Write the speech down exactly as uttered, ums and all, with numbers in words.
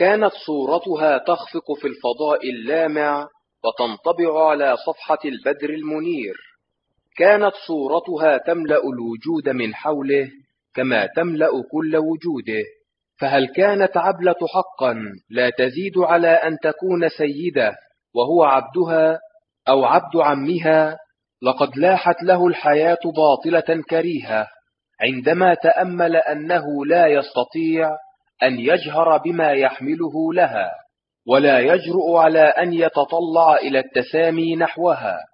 كانت صورتها تخفق في الفضاء اللامع وتنطبع على صفحة البدر المنير. كانت صورتها تملأ الوجود من حوله كما تملأ كل وجوده. فهل كانت عبلة حقا لا تزيد على أن تكون سيدة وهو عبدها أو عبد عمها؟ لقد لاحت له الحياة باطلة كريهة عندما تأمل أنه لا يستطيع أن يجهر بما يحمله لها، ولا يجرؤ على أن يتطلع إلى التسامي نحوها.